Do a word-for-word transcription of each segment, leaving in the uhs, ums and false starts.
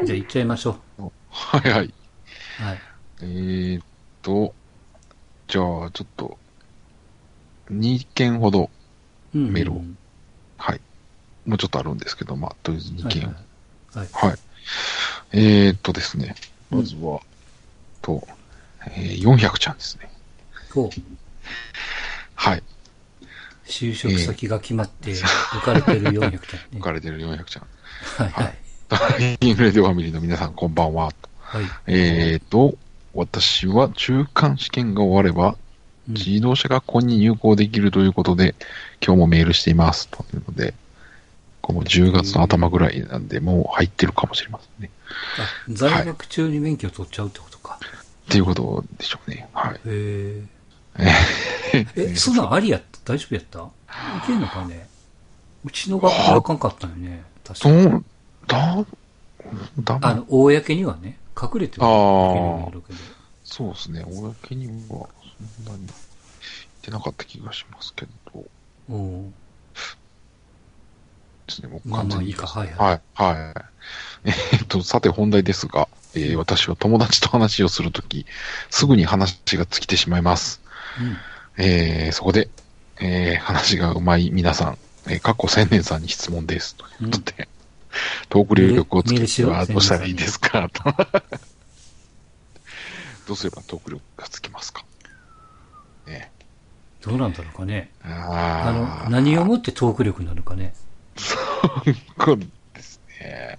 じゃあ行っちゃいましょう。はいはい。 う。はい。 えーっと、じゃあ、ちょっと、にけんほどうんうんうメールを。 ん。 はい。もうちょっとあるんですけど、まあ、とりあえず2 はいはい。 件を。 はい。 はい。えーっとですね。 うん。 まずは、と、えー、よんひゃくちゃんですね。 ほう。 はい。 就職え先が決まっー、 て浮かれてるよんひゃくちゃんね。 浮かれてるよんひゃくちゃん。はい。 はいはい。 ダイイングレディオファミリーの皆さん、こんばんは。 はい。 えーと、私は中間試験が終われば、 うん。 自動車学校に入校できるということで、今日もメールしています。というので、このじゅうがつの頭ぐらいなんで、もう入ってるかもしれませんね。 あ、在はい。っ学中に免許を取っちゃうってことか。 ていうことでしょうね。はい。 へええ。え、そんなんありやった大丈夫やったいけんのかね。うちの学校はああ、 かんかったよね。確か。 どう、だ、ダメ。 あの、公にはね、隠れてあはいけるんやあ、 ろうけど。 そうですね。公には、そんなに言ってなかった気がしますけど、 おお。 ですね。もうまあまあいいか。 完全にですね。 はいはい。 はい。はい。えーっと、さて本題ですが、えーうん。 私は友達と話をするとき、すぐに話が尽きてしまいます。 うん。 えーそこで、えー話が上手い皆さん、えー、過去千年さんに質問です。といううん。 ことで、トークメール、 力をつけるメールしろにはどうしたらいい千年さんに。 ですかと。どうすればトーク力がつきますかね。 どうなんだろうかね。あの、何をあもってトーク力なのかね。 ー、そうですね。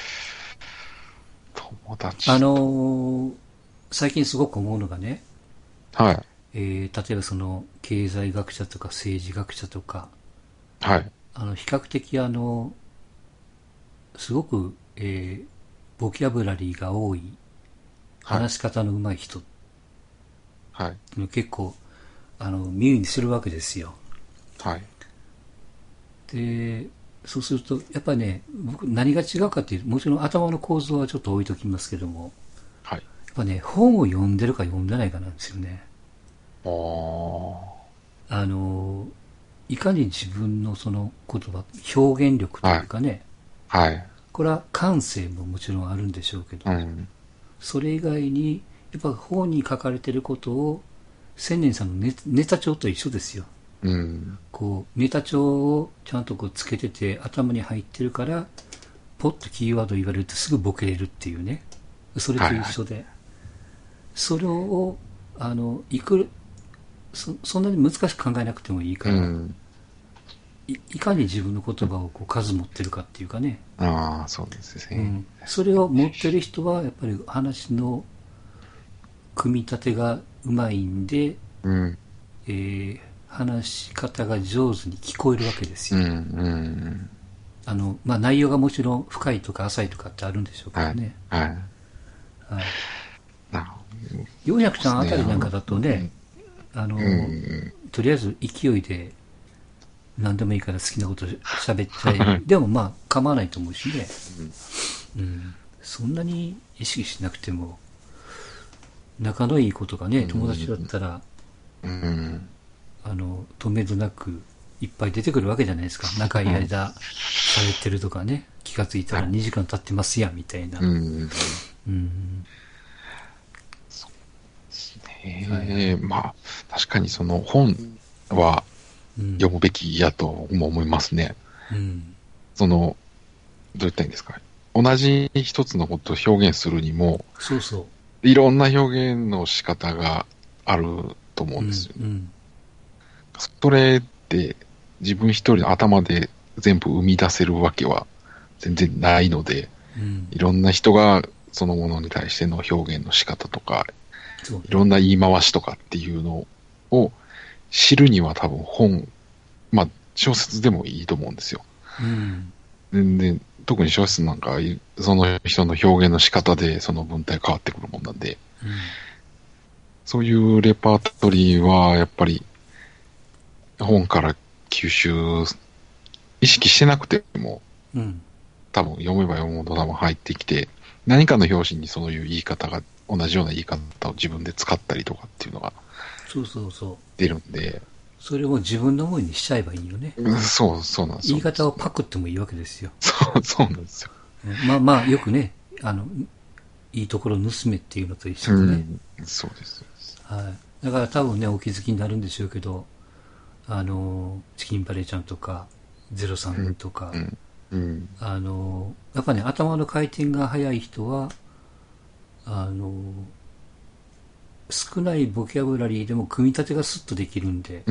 友あ達と、 のー最近すごく思うのがね、 はい、 えー例えばその、経済学者とか政治学者とか、 はい、 あの、比較的あの、すごく、えーボキャブラリーが多い、 はい、 話し方の上手い人はい、 結構、あの、耳にするわけですよ。 はい、 で、そうすると、やっぱりね、僕何が違うかっていう、もちろん頭の構造はちょっと置いときますけども、 はい。 やっぱね、本を読んでるか読んでないかなんですよね。 ああ、 あの、いかに自分のその言葉、表現力とはい、 いうかね、 はい、 これは感性ももちろんあるんでしょうけど、 うん、 それ以外に、やっぱ本に書かれてることを、千年さんのネネタ帳と一緒ですよ。 うん、 こう、ネタ帳をちゃんとこうつけてて頭に入ってるから、ポッとキーワード言われるとすぐボケれるっていうね。それとはい、はい、 一緒で。それを、あの、いくそ、そんなに難しく考えなくてもいいから、 うん、 いいかに自分の言葉をこう数持ってるかっていうかね。 ああ、そうですね。 うん。それを持ってる人は、やっぱり話の組み立てがうまいんで、 うん、 えー、話し方が上手に聞こえるわけですよ。 うん、うん、 あの、まあ、内容がもちろん深いとか浅いとかってあるんでしょうけはい、 どね。 はい。 はい。 なるほよんひゃくどですね。 ちゃんあたりなんかあの、 だとね、 うん、 あうの、 ん、 とりあえず勢いで何でもいいから好きなこと喋っちゃえ。 はい、 でもまあ構わないと思うしね。 うん、 うん。そんなに意識しなくても、仲のいい子とかね、友達だったら、 うん、 あの、止めどなくいっぱい出てくるわけじゃないですか。長い間喋ってるとかね。気がついたらはい、 にじかん経ってますやん、みたいな。 うん、 うん。はいはい。 ええまあ、確かにその本はうん。 読むべきやとも思いますね。 うん。 その、どう言ったらいいんですか。同じ一つのことを表現するにも、 そうそいろんな表現の仕方があると思う。うん。 うんですよね。 うん。 それって自分一人の頭で全部生み出せるわけは全然ないので、 うん。 いろんな人がそのものに対しての表現の仕方とか、 そうね。 いろんな言い回しとかっていうのを知るには多分本、まあ小説でもいいと思うんですよ。 うん。 全然、特に小説なんか、その人の表現の仕方でその文体変わってくるもんなんで、 うん。 そういうレパートリーはやっぱり本から吸収、意識してなくてもうん。 多分読めば読むほど多分入ってきて、何かの表紙にそういう言い方が、同じような言い方を自分で使ったりとかっていうのがそうそうそう。 出るんで、 それを自分のものにしちゃえばいいよね。 うんそう、そうなんですよ。 言い方をパクってもいいわけですよ。 そう、そうなんですよ。 まあまあ、よくね、 あの、いいところ盗めっていうのと一緒でね。 うん、そうです。 はい。だから多分ね、お気づきになるんでしょうけど、あの、チキンバレーちゃんとか、ゼロさんとか、 うん。うん。 あの、やっぱね、頭の回転が速い人は、あの、少ないボキャブラリーでも組み立てがスッとできるんで、 うん。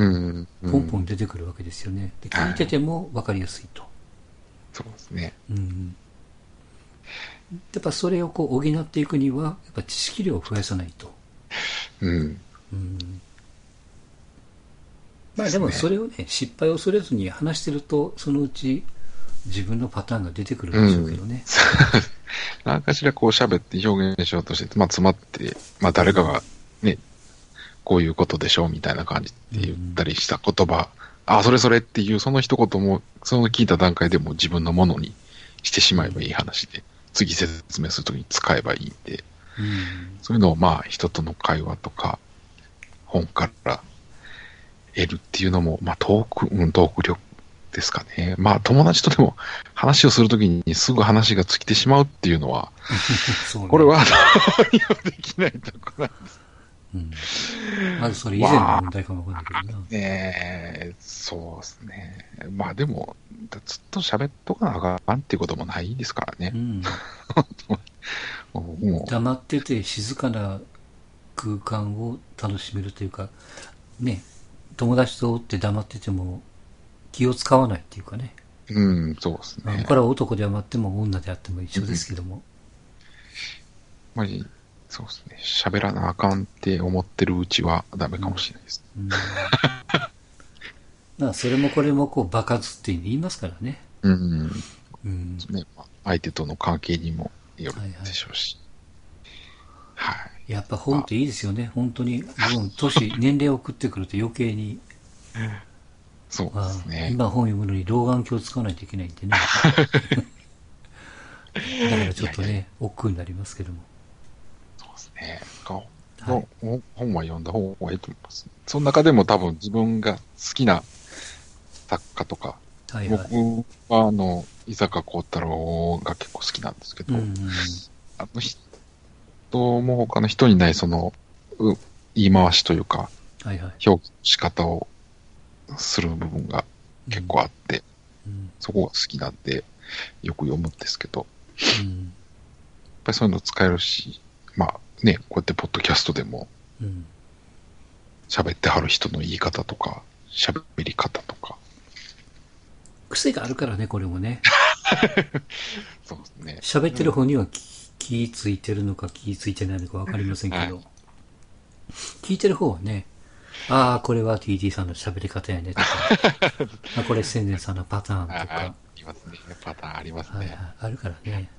うん。 ポンポン出てくるわけですよね。で、聞いてても分かりやすいと。 そうですね。 うん。やっぱそれをこう補っていくには、やっぱ知識量を増やさないと。 うん。 うん。まあでもそれをね、失敗を恐れずに話してると、そのうち自分のパターンが出てくるんでしょうけどね。 うん、何かしらこう喋って表現しようとして、まあ詰まって、まあ誰かがね、こういうことでしょうみたいな感じで言ったりした言葉、うん、あ、それそれっていうその一言も、その聞いた段階でも自分のものにしてしまえばいい話で、次説明するときに使えばいいんで、うん、そういうのをまあ人との会話とか、本から得るっていうのも、まあトーク、うん、トーク力ですかね。まあ友達とでも話をするときにすぐ話が尽きてしまうっていうのは、そうね、これはどうにもできないところなんです。 うん、まずそれ以前の問題かもわかんないけどな。 まあ、ねえ、そうですね。まあでも、ずっと喋っとかなあかんっていうこともないですからね。うん、 もう黙ってて静かな空間を楽しめるというか、ね、友達とおって黙ってても気を使わないっていうかね。 うん、そうですね。 これは男であっても女であっても一緒ですけども。うん、 まりそうですね。喋らなあかんって思ってるうちはダメかもしれないです。うんうん、 まあそれもこれもこう場数って言いますからね。 うん。うんね、相手との関係にもよるでしょうし。 はい、はい。やっぱ本っていいですよね。本当に、年、年齢を送ってくると余計に。 そうですね。 今本読むのに老眼鏡使わないといけないんでね。だからちょっとね、いやいや億劫になりますけども。 そうですね。はい、本は読んだ方がいいと思います。その中でも多分自分が好きな作家とか、はいはい、僕はあの、伊坂幸太郎が結構好きなんですけど、うんうん、あの人も他の人にないその、言い回しというか、はいはい、表現の仕方をする部分が結構あって、うんうん、そこが好きなんで、よく読むんですけど、うん、やっぱりそういうの使えるし、まあね、こうやってポッドキャストでも、喋ってはる人の言い方とか、喋り方とか。 癖があるからね、これもね。 そうですね。 喋ってる方には気ぃついてるのか気ぃついてないのかわかりませんけど、はい、聞いてる方はね、ああ、これは ティーティー さんの喋り方やねとか、あこれ千年さんのパターンとか。 ありますね。パターンありますね。 はいはい、あるからね。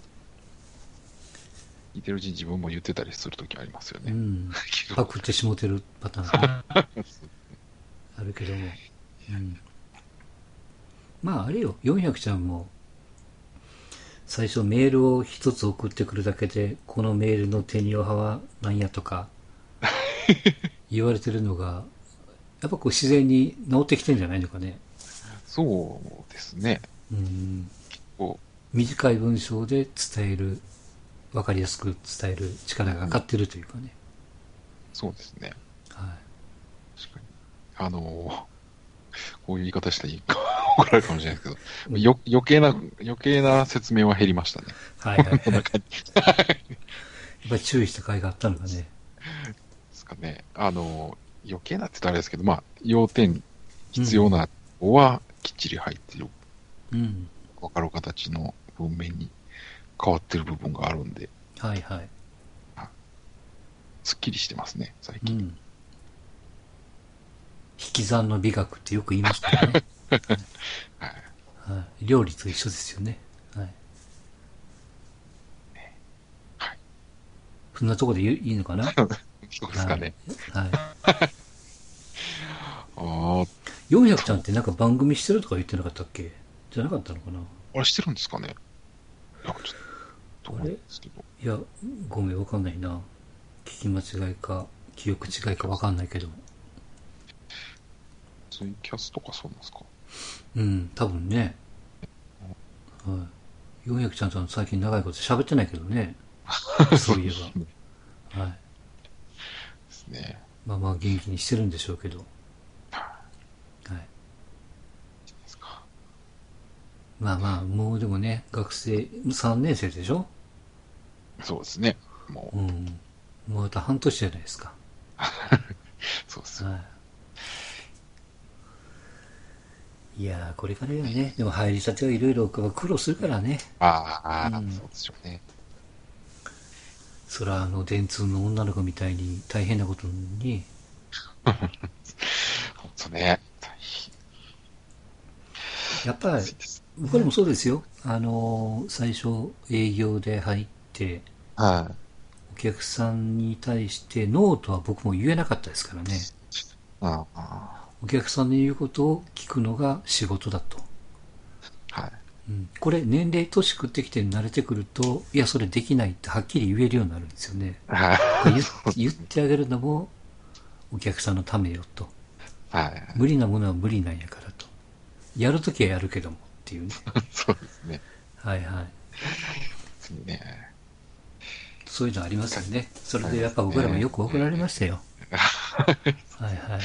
聞いてるうちに自分も言ってたりするときありますよね。うん。 パクってしもてるパターン、ね、あるけども。うん、まああれよ、よんひゃくちゃんも、最初メールを一つ送ってくるだけで、このメールの手におはは何やとか、言われてるのが、やっぱこう自然に治ってきてるんじゃないのかね。 そうですね。うん。 短い文章で伝える、わかりやすく伝える力が上がってるというかね。うん、 そうですね。はい。確かに。あのー、こういう言い方したらいいか怒られるかもしれないですけど、うん、よ余計な、余計な説明は減りましたね。はいはい、はい。やっぱり注意した甲斐があったのかね。 ですかね。あの、余計なって言ったらあれですけど、まあ、要点、必要なのはきっちり入ってる。うん。わかる形の文面に変わってる部分があるんで。 はいはい。 すっきりしてますね、最近。うん、 引き算の美学ってよく言いますからね。はいはい、料理と一緒ですよね。はい。はい、そんなとこでいいのかなそうですかね。はい。はい、 あよんひゃくちゃんってなんか番組してるとか言ってなかったっけじゃなかったのかなあれしてるんですかねなんかちょっと。 あれいや、ごめん、わかんないな。聞き間違いか、記憶違いかわかんないけど。 ツイキャスとかそうなんですかうん、多分ね。はい。 よんひゃくちゃんと最近長いこと喋ってないけどね。そういえば。はい。 ですね。 まあまあ元気にしてるんでしょうけど。はい。 ですか。 まあまあ、もうでもね、学生、さんねん生でしょ？ そうですね。もうん。もうあと半年じゃないですか。 う、そうですよ。 はい。いやー、これからよね。でも入りたてはいろいろ苦労するからね。 ああ、 うん。 そうでしょうね。 そら、あの、電通の女の子みたいに大変なことに、 本当ね。 やっぱり、 ついです。 僕らもそうですよ。あの、最初営業で入って、 はい。 お客さんに対してノーとは僕も言えなかったですからね。 ああ、 お客さんの言うことを聞くのが仕事だと。 はい。 うん、これ年齢年食ってきて慣れてくると、いやそれできないってはっきり言えるようになるんですよね。 はい。 これ言そう言っですね。 てあげるのもお客さんのためよと。 はい。 無理なものは無理なんやからと。やるときはやるけどもっていうね。 そうですね。 はいはい。 ですね。 そういうのありますよね。それでやっありますぱ僕らもよね。 く怒られましたよ。 はい。 はいはい。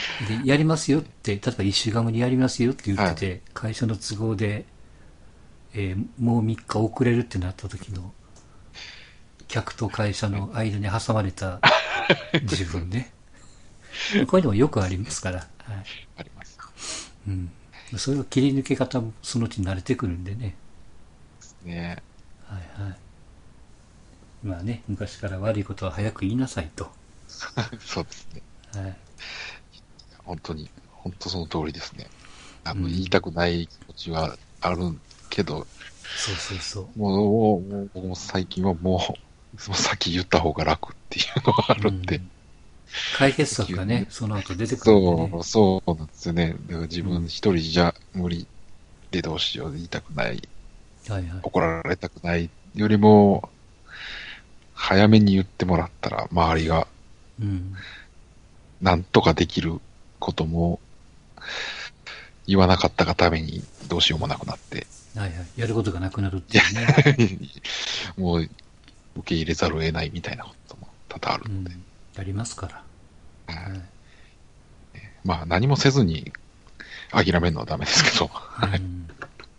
で、やりますよって、例えばいっしゅうかんごにやりますよって言ってて、会社の都合で、えーもうみっか遅れるってなった時の、客と会社の間に挟まれた自分ね。こういうのもよくありますから。はい。 あります。 うん。それを切り抜け方もそのうち慣れてくるんでね。 ね。 はいはい。まあね、昔から悪いことは早く言いなさいと。 そうですね。 はい。 本当に、本当その通りですね。あの、言いうん。 たくない気持ちはあるけど、 そうそうそもう、もう僕も最近はもう、その先言った方が楽っていうのがあう。うるんで、 ん。解決策がね、 先言うね。 その後出てくるんでね。 そう、そうなんですよね。だから自うん。 分一人じゃ無理でどうしよう、言いたくない、 はいはい。 怒られたくないよりも、早めに言ってもらったら、周りがうん。 なんとかできることも言わなかったがためにどうしようもなくなって、 はいはい。やることがなくなるっいやていうね。 もう受け入れざるを得ないみたいなことも多々あるので、 うん。やりますから。はい。 まあ何もせずに諦めるのはダメですけど、はい。 うん。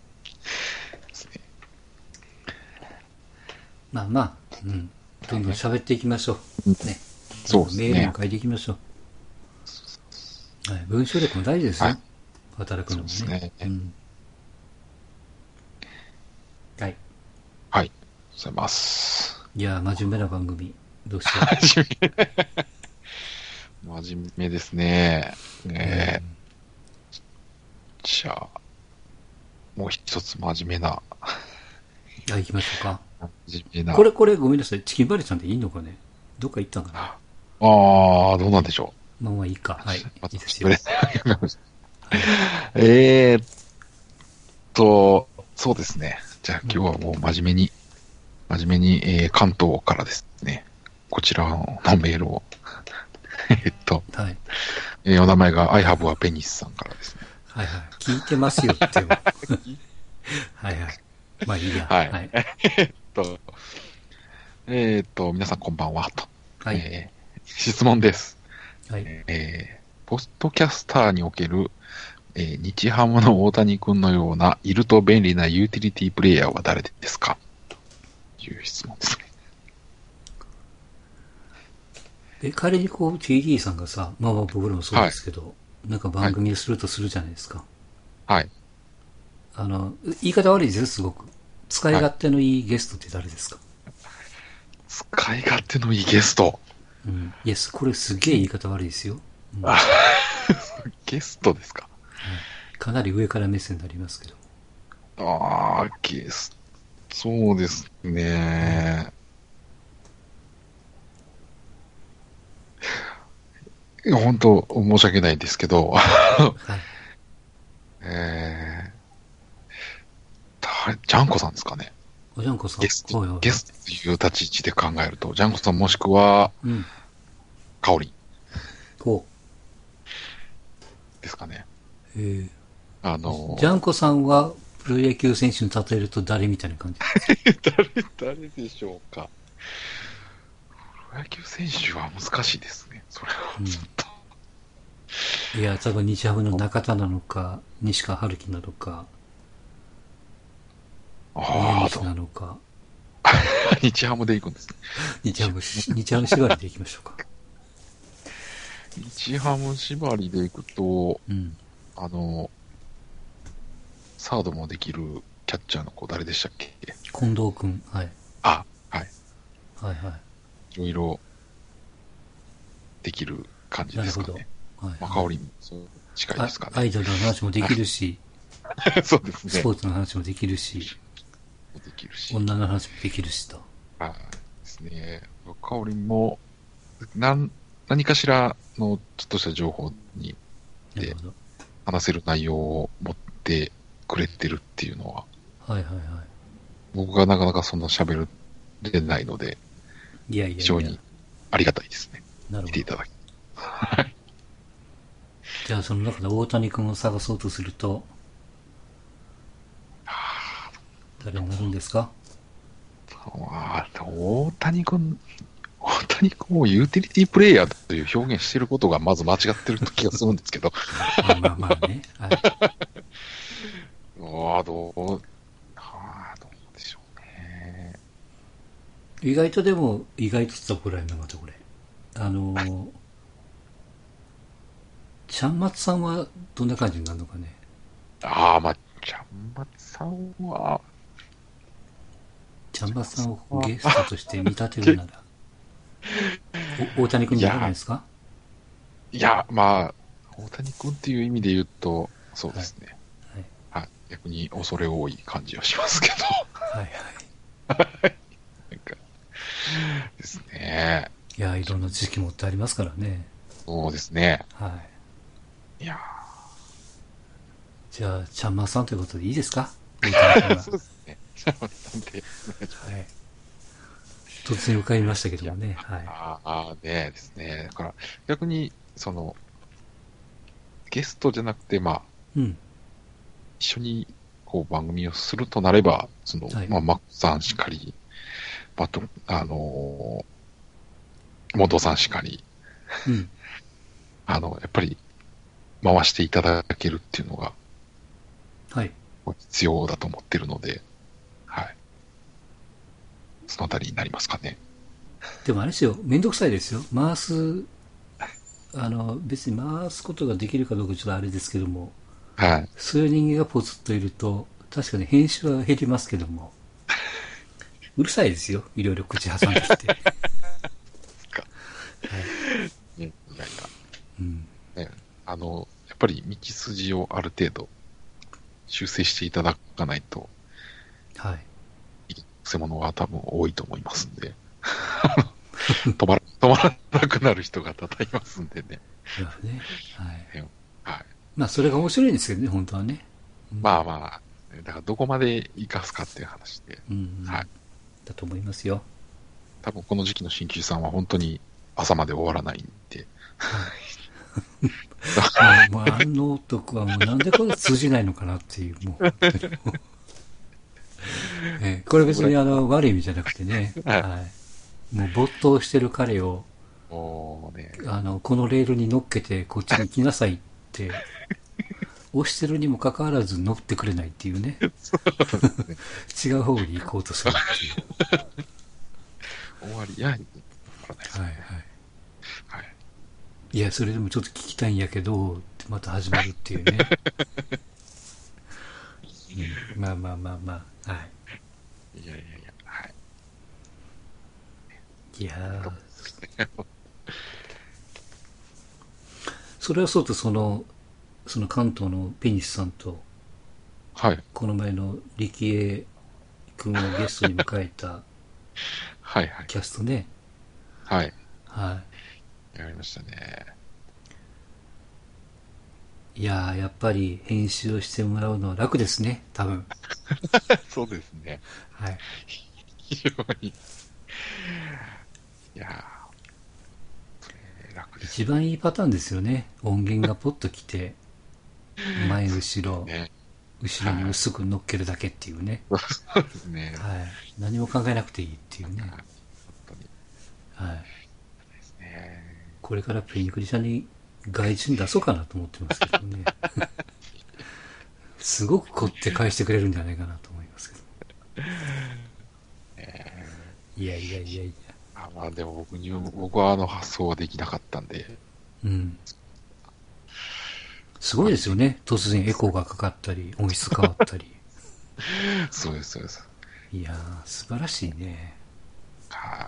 まあまあ、うん。どんどん喋っていきましょう。ね。どんどんそうですね。 メールも書いていきましょう。はい。文章力も大事ですよ。 はい。 働くそうのもね。 ですね。 うん。はい。 はい。ありがとうございます。 いやー、真面目な番組。どうしよ真面目。真面目ですね。 う。うん。 えー、じゃあ、もう一つ真面目な、 じゃあ行きましょうか。 真面目な。 これこれごめんなさい。チキンバレーさんでいいのかね？どっか行ったんかな？ ああ、どうなんでしょまあまあいいか。はい。 う。またいいですよ。 それはい。 えーっと、そうですね。じゃあうん。 今日はもう真面目に、真面目に、えー関東からですね。こちらのメールを。えっと、 はい。 えーお名前が I have a penis さんからですね。 はいはい。聞いてますよっても。はいはい。まあいいや。 はい。 はい。 えっと、えーっと、皆さんこんばんは、と。 はい。 えー質問です。 はい。 えーポストキャスターにおける、えー日ハムの大谷君のようないると便利なユーティリティプレイヤーは誰ですかという質問ですね。 え、仮にこう ティーディー さんがさ、まあまあ僕らもそうはい。 ですけど、なんかはい。 番組をするとするじゃないですか。 はい。 あの、言い方悪いですよ、すごく。使いはい。 勝手のいいゲストって誰ですか？ 使い勝手のいいゲスト。 うん。いや、これすげえ言い方悪いですよ。うん。 あゲストですか。 はい。かなり上から目線になりますけど。 ああ、ゲスト。そうですうん。 ね。いや本当、申し訳ないんですけど、 はい。 えー、誰ジャンコさんですかね。 おじゃんこさん。 ゲスト、 はいはいはい。 ゲストという立ち位置で考えると、ジャンコさんもしくは、 うん。 カオリンこですかね。 う。えー、 あジャンのコさんはプロ野球選手に例えると誰みたいな感じ？ 誰、誰でしょうか。プロ野球選手は難しいですね。それはちょっと。 うん、いや、多分日ハムの中田なのか、西川春樹なのか、宮西なのか。 日ハムで行くんですね。 日ハム、日ハム縛りで行きましょうか。 日ハム縛りで行くと、うん、あの、サードもできるキャッチャーの子誰でしたっけ？ 近藤くん。はい。 あ、はい。 はいはい。 いろいろできる感じですかね。はいはい、まあ、香りもそう近いですかね。 アイドルの話もできるし、 そうですね。 スポーツの話もできるし、 できるし女の話もできるしと。 あですね。香りも、何、何かしらのちょっとした情報にで話せる内容を持ってくれてるっていうのは、 はいはいはい。 僕がなかなかそんな喋れないので、 いやいやいや非常にありがたいですね。 なるほど。 見ていただき。 じゃあその中で大谷君を探そうとすると、誰になるんですか？ 大谷君、大谷君をユーティリティプレイヤーという表現していることがまず間違ってる気がするんですけど。 まあまあまあね。はい。 ああ、どう、ああ、どうでしょうね。 意外とでも、意外とつったくらいなまたこれ。あのー、ちゃんまつさんはどんな感じになるのかね。 ああ、まあ、ちゃんまつさんは、 ちゃんまつさんをゲストとして見立てるなら、大谷君じゃないですか？ いや、まあ、大谷君っていう意味で言うと、そうですね。はい。はいはい、逆に恐れ多い感じはしますけど。 はいはい。 なんか、ですね。 いや、いろんな知識持ってありますからね。 そうですね。 はい。 いやじゃあ、ちゃんまつさんということでいいですか？ そうですね。ちゃんまつさんで。 はい。突然浮かびましたけどもね。はい。 ああ、ねですね。だから、逆に、その、ゲストじゃなくて、まあ、 うん、 一緒に、こう、番組をするとなれば、その、はい、まあ、マックさんしかり、あと、あのー、元さんしかり、 うん、 あの、やっぱり、回していただけるっていうのが、 はい。 必要だと思ってるので、はい。そのあたりになりますかね。 でもあれですよ、めんどくさいですよ。回す、あの、別に回すことができるかどうかちょっとあれですけども、 はい。 そういう人間がポツッといると、確かに編集は減りますけども、うるさいですよ。いろいろ口挟んできて。はい。 いやいや。 うん。 ね、あの、やっぱり道筋をある程度修正していただかないと、 はい。 くせ者は多分多いと思いますんで、止まら、止まらなくなる人が多々いますんでね。 そうですね。はい。 はい。 まあ、それが面白いんですけどね、本当はね。 うん、まあまあ、だからどこまで活かすかっていう話で、 うんうん、はい。だと思いますよ。 多分この時期の鍼灸師さんは本当に朝まで終わらないんで。 はい。もう、もうあの男はもうなんでこれ通じないのかなっていう、もう。えー、これ別にあの悪い意味じゃなくてね、はい、もう没頭してる彼を、 ね、 あのこのレールに乗っけてこっちに来なさいって押してるにもかかわらず乗ってくれないっていうね、ね違う方に行こうとするっていう終わりや、はいはいはい、いやそれでもちょっと聞きたいんやけどってまた始まるっていうね、うん、まあまあまあまあ、はい、 いやいやいや、はい。 いやそれはそうと、そのその関東のペニスさんと、 はい、 この前の力恵君をゲストに迎えたはいはいキャストね、 はいはいやりましたね。 いやー、やっぱり編集をしてもらうのは楽ですね、多分。 そうですね。 はい。 非常に。いやー、楽です。 一番いいパターンですよね。音源がポッと来て、前後ろ、ね、 後ろに薄く乗っけるだけっていうね。 そうですね。 はい。何も考えなくていいっていうね。 本当に。 はい。 ですね。 これからペニクリさんに外人出そうかなと思ってますけどね。すごく凝って返してくれるんじゃないかなと思いますけど。 えいやいやいやいや。 ー、あまあでも僕に、僕はあの発想はできなかったんで。 うん。すごいですよね。突然エコーがかかったり、音質変わったり。 そうです、そうです。 いやー、素晴らしいね。 はい。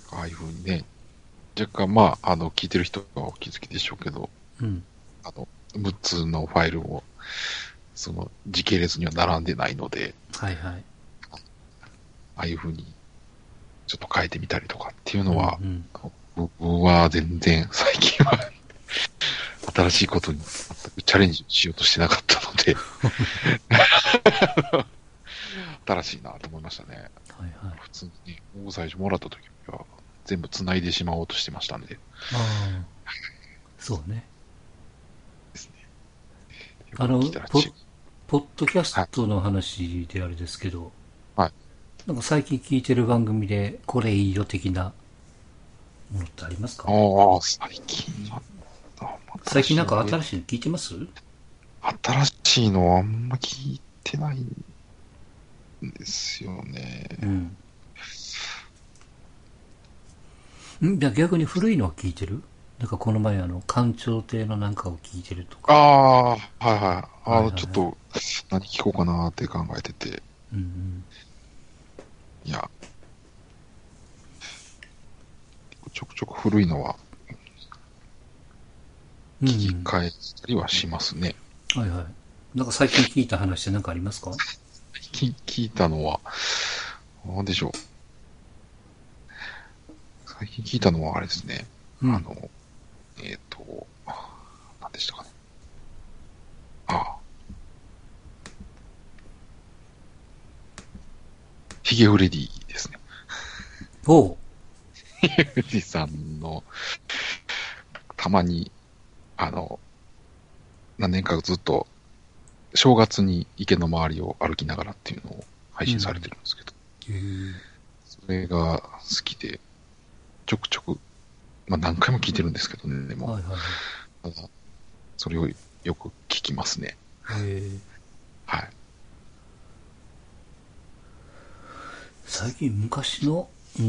ああいうふうにね、若干まあ、あの、聞いてる人はお気づきでしょうけど、 うん。 あの、むっつのファイルも、その、時系列には並んでないので、 はいはい。 ああいうふうに、ちょっと変えてみたりとかっていうのは、 うんうん、 僕は全然最近は新しいことに全くチャレンジしようとしてなかったので新しいなと思いましたね。 はいはい。 普通にね、僕最初もらった時は全部繋いでしまおうとしてましたんで。 ああ、そうね。 ですね。 あの、ポッ、ポッドキャスはい、 トの話であれですけど、 はい。 なんか最近聞いてる番組でこれいいよ的なものってありますか？ ああ、最近は、 最近なんか新しい新しいの聞いてます？ 新しいのはあんま聞いてないんですよね。 うん。んじゃあ逆に古いのは聞いてる？なんかこの前あの、官庁亭のなんかを聞いてるとか。 ああ、はいはい。あの、 はいはいはい。 ちょっと、何聞こうかなって考えてて。 うんいや、ちょくちょく古いのはうん。う聞きん。 返したりはしますね。 はいはい。なんか最近聞いた話って何かありますか？ 聞聞いたのは、なんでしょう。最近聞いたのはあれですね。 うん。 あの、えっ、と、何でしたかね。ああ、ヒゲフレディですね。 おう。 ヒゲフレディさんの、たまに、あの、何年かずっと、正月に池の周りを歩きながらっていうのを配信されてるんですけど、 へえ。 それが好きで、ちょくちょく、まあ何回も聞いてるんですけどね、でも、 はいはいはい。 ただ、それをよく聞きますね。 へえ。 はい。 最近昔の、うん、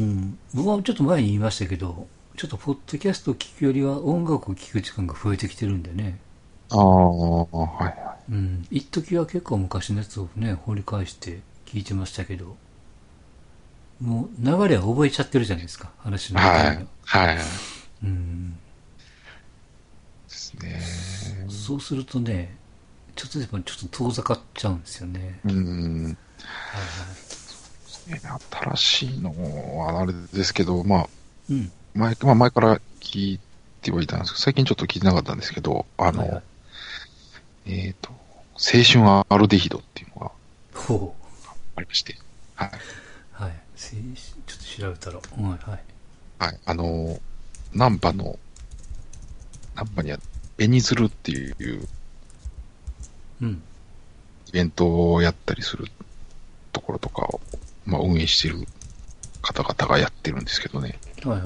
僕はちょっと前に言いましたけど、ちょっとポッドキャストを聞くよりは音楽を聴く時間が増えてきてるんでね。 ああ、はいはうん。一時は結構昔のやつをね、掘り返して聞いてましたけど、もう流れは覚えちゃってるじゃないですか、話い。 の中身を。 はい。はい。でうん。 すね。 そうするとね、ちょっとでもちょっと遠ざかっちゃうんですよね。 うん。 はいはね新しいのはあれですけど、まあ、 い。うん。 前、まあ前から聞いてはいたんですけど、最近ちょっと聞いてなかったんですけど、あの、 はいはい。 えっと、青春アルデヒドっていうのがほう。 ありまして、はい。 はい。ちょっと調べたら。はいはい。 はい。あの、ナンパの、ナンパには、ベニズルっていううん。 イベントをやったりするところとかを、まあ運営してる方々がやってるんですけどね。 はいはい。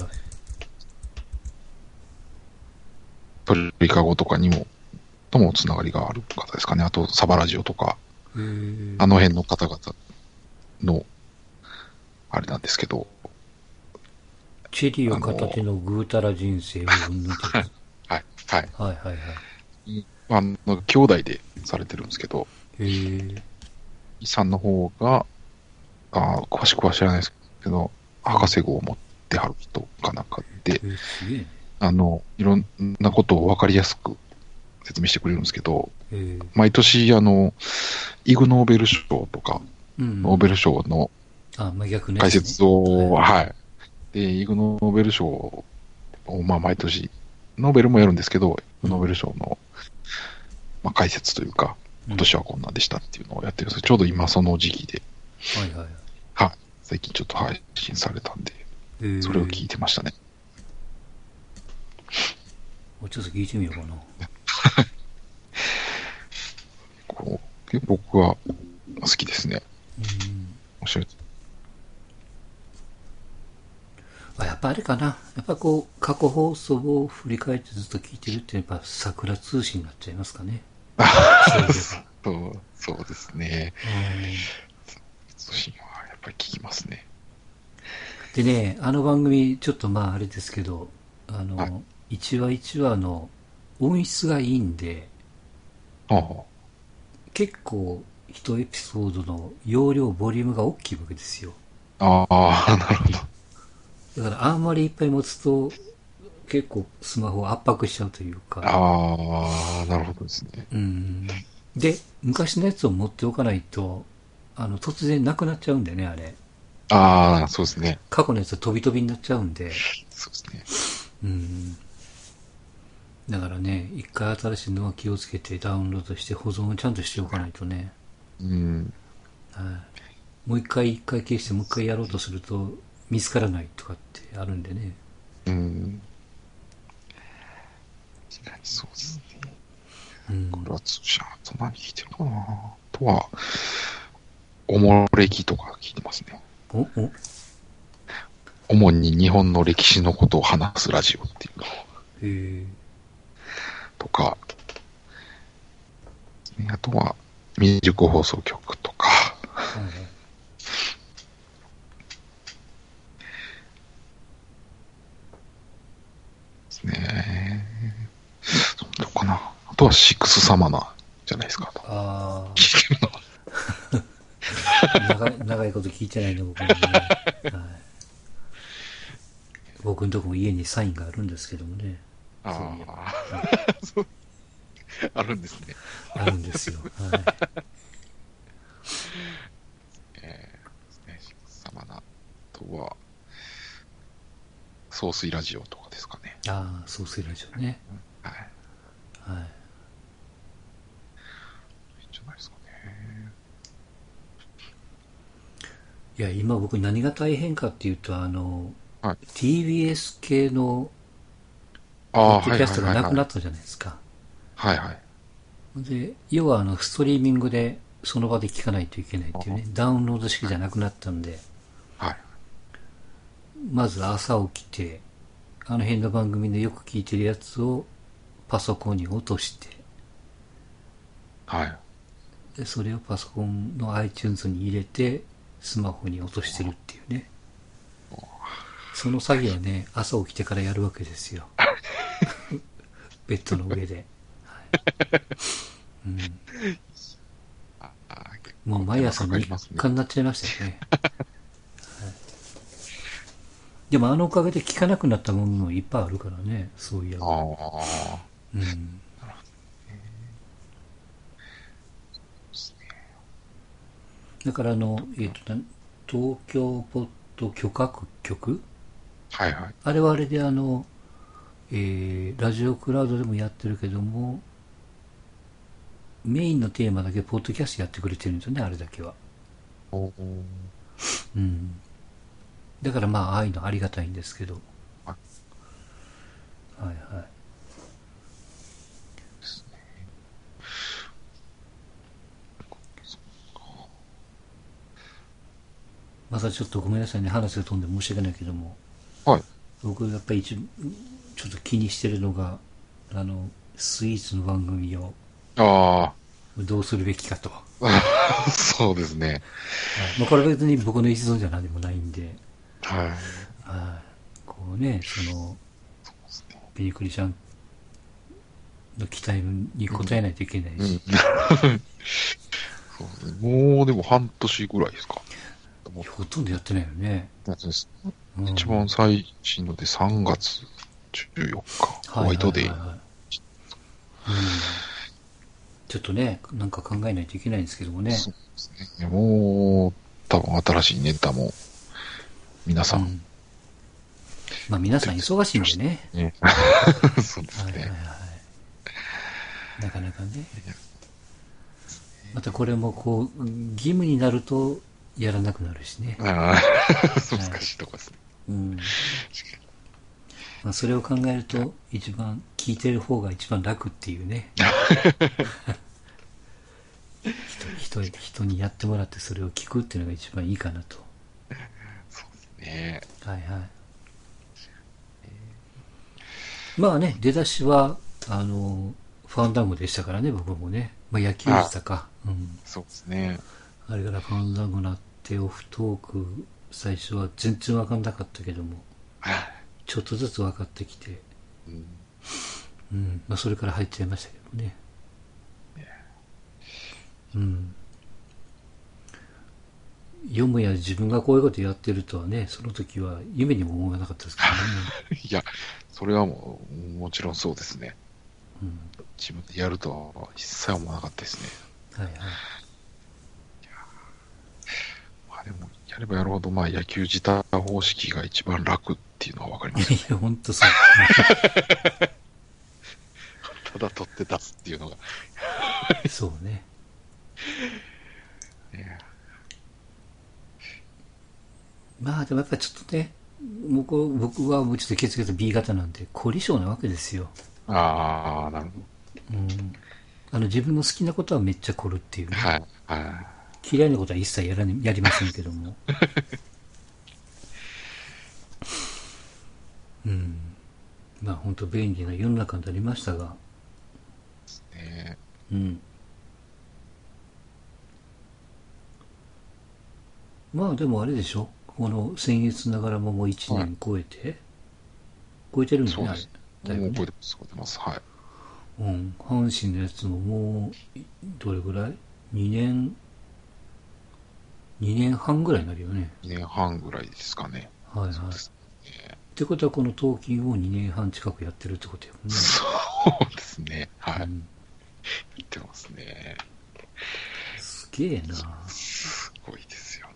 鳥かごとかにも、ともつながりがある方ですかね。あと、サバラジオとか、 へえ。 あの辺の方々の、あれなんですけど、 チェリーをあの、 片手のぐうたら人生をうんぬんってやつ。 はい、はい。 はいはいはい。 あの、兄弟でされてるんですけど、 へえ。 イさんの方が、あー詳しくは知らないですけど、博士号を持ってはる人かなんかで、 えー、すげえね。 あの、いろんなことをわかりやすく説明してくれるんですけど、 えー、 毎年、あの、イグ・ノーベル賞とか、 うん。 ノーベル賞のあ、真逆のやつね。 解説を、 はいはい。 はい。で、イグ・ノーベル賞を、まあ、毎年、ノーベルもやるんですけど、 うん。 ノーベル賞の、まあ、解説というか、 うん。 今年はこんなんでしたっていうのをやってるんですちょうど今その時期で、 はいはいはい。 はい。最近ちょっと配信されたんで、 えー、 それを聞いてましたね。 ちょっと聞いてみようかな。 こう僕は好きですね。 うん。 面白い。 あ、やっぱあれかな。やっぱこう、過去放送を振り返ってずっと聞いてるってやっぱ桜通信になっちゃいますかね。そういえば。 そう、そうですね。 うん。 通信はやっぱり聞きますね。 でね、あの番組、ちょっとまああれですけど、あはい。 の、一話一話の音質がいいんで、 ああ、 結構一エピソードの容量、ボリュームが大きいわけですよ。 ああ、なるほど。 だからあんまりいっぱい持つと、結構スマホを圧迫しちゃうというか、 ああ、なるほどですね。 うん。で、昔のやつを持っておかないと、あの、突然なくなっちゃうんでね、あれ。 ああ、そうですね。 過去のやつは飛び飛びになっちゃうんで、 そうですね。 うん。だからね、一回新しいのは気をつけてダウンロードして保存をちゃんとしておかないとね。 うん。 はい。もう一回一回消してもう一回やろうとすると見つからないとかってあるんでね。 うん。確かにそうですね。 うん。 これは通社、そんなに聞いてるかな。あとは、おもれきとか聞いてますね。 お、お、 主に日本の歴史のことを話すラジオっていうのへえ。 とか、あとは、民塾放送局とか、 はいはい。 ですね。そんなのかな。あとはシックスサマナーじゃないですか。 あ聞いてるのは。 あ、長い、長いこと聞いてないの僕もね。はい。僕のとこも家にサインがあるんですけどもね。そういえば。 ああ、 はい。 そうあるんですね。 あるんですよ。はい。 えー、ね、シックスサマナー。あとは、総水ラジオとかですかね。 ああ、そうするラジオね。 はい。 はい。 いいんじゃないですかね。 いや、今僕何が大変かっていうと、あの、 はい。 ティービーエス 系のああ、 ポッドはいはいキャストがはいはい。 なくなったじゃないですか。 はいはい。 で、要はあの、ストリーミングでその場で聞かないといけないっていうね、 あダウンロード式はい。 じゃなくなったんで、 はい。 まず朝起きて、あの辺の番組でよく聞いてるやつをパソコンに落として、 はい。 で、それをパソコンの iTunes に入れて、スマホに落としてるっていうね。その作業をね、朝起きてからやるわけですよ。ベッドの上で。うん、 ああ、結もう構手間かか毎朝日りますね。 課になっちゃいましたよね。でもあのおかげで聞かなくなったものもいっぱいあるからね、そういえあば。 あ、 うん。だからあの、えっ、と、東京ポッド許可局はいはい。 あれはあれであの、えー、ラジオクラウドでもやってるけども、メインのテーマだけポッドキャストやってくれてるんですよね、あれだけは。 おーうん。だからまあ、ああいうのありがたいんですけど。 あはいはい。 ですね。 またちょっとごめんなさいね、話が飛んで申し訳ないけども、 はい。 僕やっぱり一ちょっと気にしてるのが、あの、スイーツの番組をあどうするべきかと。はあ、そうですね。 い。まあこれは別に僕の一存じゃ何でもないんで、 はい。 はい。こうね、その、 そうですね。 ペニクリちゃんの期待に応えないといけないうん。うし、 ん。そうですね。もう、でも半年ぐらいですか。もっほとんどやってないよね。 とです。 うん。 一番最新のでさんがつじゅうよっか、ホはいはいはいワイトデー。 はい。うん。ちょっとね、なんか考えないといけないんですけどもね。 そうですね。もう、多分新しいネタも皆さんうん。まあ皆さん忙しいんでね。 ね。そうですはいはいはい。 ね。 なかなかね。またこれもこう、義務になるとやらなくなるしね。 ああ、 はい。 難しいとこですね。 うん。まあそれを考えると一番聞いてる方が一番楽っていうね。 人、人、人にやってもらってそれを聞くっていうのが一番いいかなと。 そうですね。 はいはい。まあね、出だしは、あの、ファンダムでしたからね、僕もね。まあ野球でしたか。うん。 そうですね。 あれからファンダムになって、オフトーク、最初は全然わかんなかったけども、ちょっとずつ分かってきて、うん。うん。まあそれから入っちゃいましたけどね。うん。よもや自分がこういうことやってるとはね、その時は夢にも思わなかったですけどね。いや、それはもう、もちろんそうですね。うん、自分でやるとは一切思わなかったですね。はいはい。いやまあでも、やればやるほど、まあ野球自体方式が一番楽っていうのはわかりますよね。 いや、ほんとそう。 ただ取って出すっていうのが。 そうね。ねまあでもやっぱりちょっとね、僕僕はもうちょっと血液 ビー 型なんで、凝り性なわけですよ。 ああ、なるほど。 うん。あの自分の好きなことはめっちゃ凝るっていうね。はい。はい。嫌いなことは一切やら、ね、やりませんけども。うん。まあ本当便利な世の中になりましたが。ね、うん。まあでもあれでしょ、この僭越ながらももういちねん超えて、はい、超えてるんだよね、あれ。だいぶね。もう超えてます、超えてます。はい。うん。阪神のやつももう、どれぐらい ?に 年、にねんはんぐらいになるよね。 にねんはんぐらいですかね。はいはい。 ってことはこの冬季をにねんはん近くやってるってことやもんね。 そうですね。はい。うん、やってますね。 すげえな。 すごいですよね。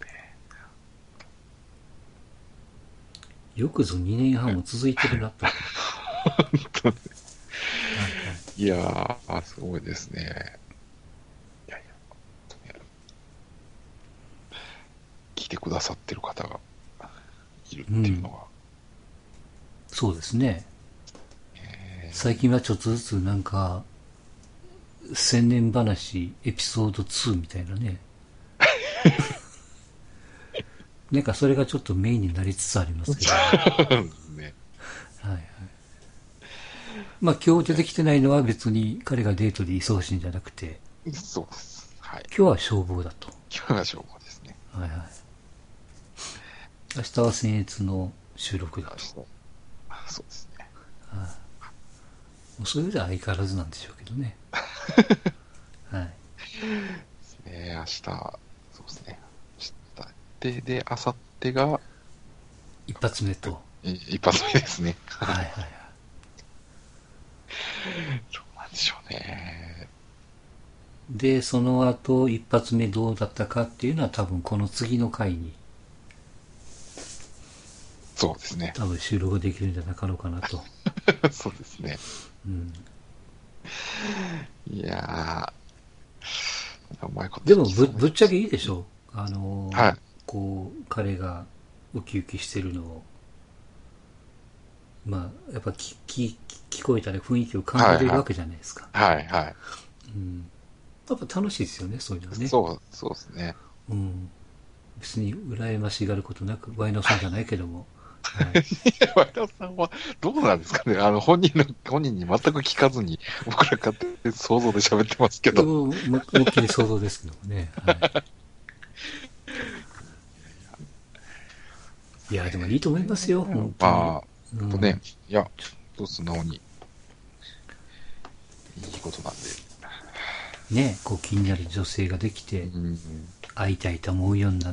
よくぞにねんはんも続いてるなと。 本当に。いやー、すごいですね。いやいや、来てくださってる方がいるっていうのは。うん、 そうですね。最近はちょっとずつなんか、千年話エピソードツーみたいなね。なんかそれがちょっとメインになりつつありますけど、ね。はいはい。まあ今日出てきてないのは別に彼がデートで忙しいんじゃなくて、 そうです。はい。 今日は消防だと。 今日は消防ですね。はいはい。 明日は僭越の収録だと。そうですね。 はあ、もうそれでは相変わらずなんでしょうけどね。はい。 ですね。明日、そうですね。明日で、で、明後日が、 一発目と。 一発目ですね。 はいはいはい。 どうなんでしょうね。 で、その後、一発目どうだったかっていうのは多分この次の回に。 そうですね。 多分収録できるんじゃなかろうかなと。 そうですね。 うん。 いやー、うまいことでもぶ、ぶっちゃけいいでしょう。あのー、 はい。 こう、彼がウキウキしてるのを、まあ、やっぱ聞き、聞こえたり雰囲気を感じれるわけじゃないですか。 はい、はい、はいはい。 うん。やっぱ楽しいですよね、そういうのはね。 そう、そうですね。 うん。別に羨ましがることなく、ワイナさんじゃないけども。 はい。ワイナさんはどうなんですかね、あの、本人の、本人に全く聞かずに、僕ら勝手に想像で喋ってますけど。 うん、思いっきり想像ですけどもね。はい。いや、でもいいと思いますよ、本当に。 まあ、うん、とね、いや、ちょっと素直に、いいことなんで。 ね、こう気になる女性ができて、うん、会いたいと思うようになって、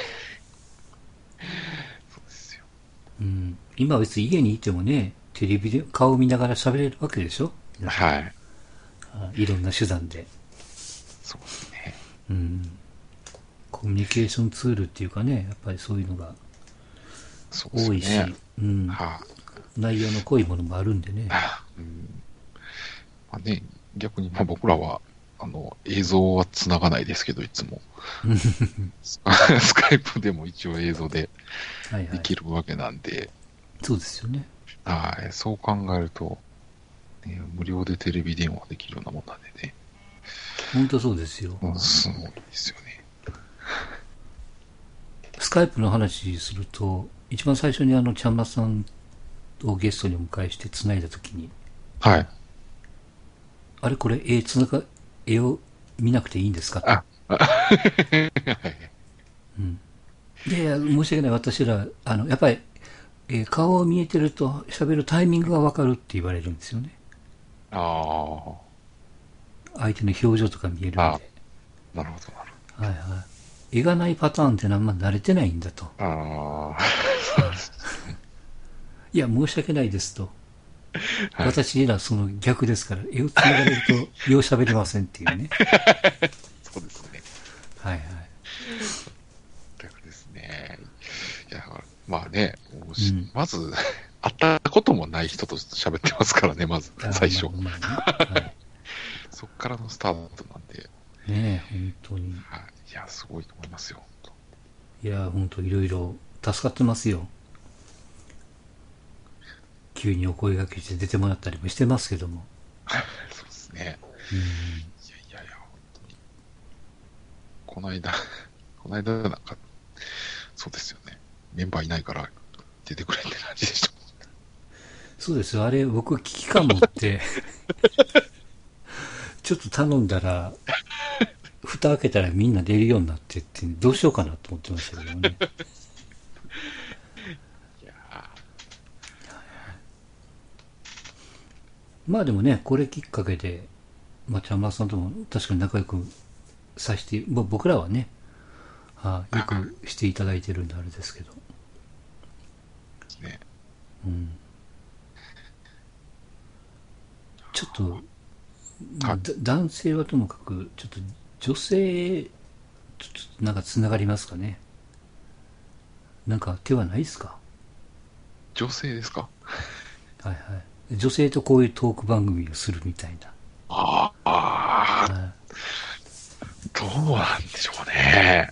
そうですよ。 うん。今は別に家にいてもね、テレビで顔見ながら喋れるわけでしょ、 はい。 いろんな手段で。 そうですね。 うん。コミュニケーションツールっていうかね、やっぱりそういうのが多いし、うね、うん、はあ。内容の濃いものもあるんでね。 うん、まあね、逆にまあ僕らは、あの、映像は繋がないですけど、いつも。スカイプでも一応映像でできるわけなんで。はいはい、 そうですよね。 はい、そう考えると、ね、無料でテレビ電話できるようなもんなんでね。 本当そうですよ。 うん、すごいですよね。 スカイプの話すると、一番最初にあの、ちゃんまさんをゲストにお迎えして繋いだときに、 はい。 あれこれ絵つなが、絵を見なくていいんですかと。 あ、あはい。 うん。いやいや、申し訳ない。私ら、あの、やっぱり、えー顔を見えてると喋るタイミングがわかるって言われるんですよね。 あ相手の表情とか見えるんあ、あで。 なるほど、なるはいはい。絵がないパターンってのはあんま慣れてないんだと。 ほど。ああ、 いや、申し訳ないですと。 はい。 私らその逆ですから、絵をつながれると、よう喋れませんっていうね。 そうですね。 はいはい。 逆ですね。いや、まあね、もうしうん。 まず、会ったこともない人と喋ってますからね、まず、 ああ、まあ最初。 まあね。はい。 そっからのスタートなんで、 ねえ、本当に。 はい。いや、すごいと思いますよ。本いや、本当いろいろ助かってますよ。急にお声掛けして出てもらったりもしてますけども。 当そうですね。 うん。 いやいやいや、本当に。この間、この間なんか、そうですよね。メンバーいないから出てくれって感じでした。 そうですよ。あれ、僕危機感持って、ちょっと頼んだら、蓋開けたらみんな出るようになってって、どうしようかなと思ってましたけどもね。 いやまあでもね、これきっかけで、まあ、ちゃんまつさんとも確かに仲良くさせて、まあ、僕らはね、はあ、よー、 くしていただいてるんであれですけど。 ですね。 うん。ちょっと、まあ、 はい。 だ男性はともかく、ちょっと女性、ちょっとなんかつながりますかね。なんか手はないですか？ 女性ですか？ はいはい。女性とこういうトーク番組をするみたいああ、 な。はい。 どうなんでしょうね。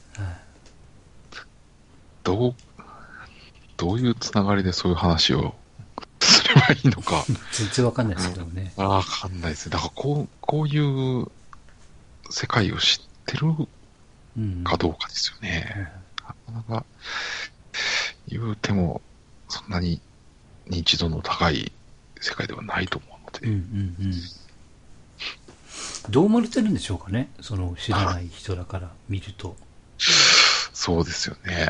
どう、どういうつながりでそういう話をすればいいのか。 全然わかんないでうん。 すけどね。 わかんないですね。だからこう、こういう世界を知ってるうん。 かどうかですよね。 はいはい。 なかなか言うても、そんなに認知度の高い世界ではないと思うのうんうで。 んうん。どう思われてるんでしょうかね。その知らない人だから見ると。 そうですよね。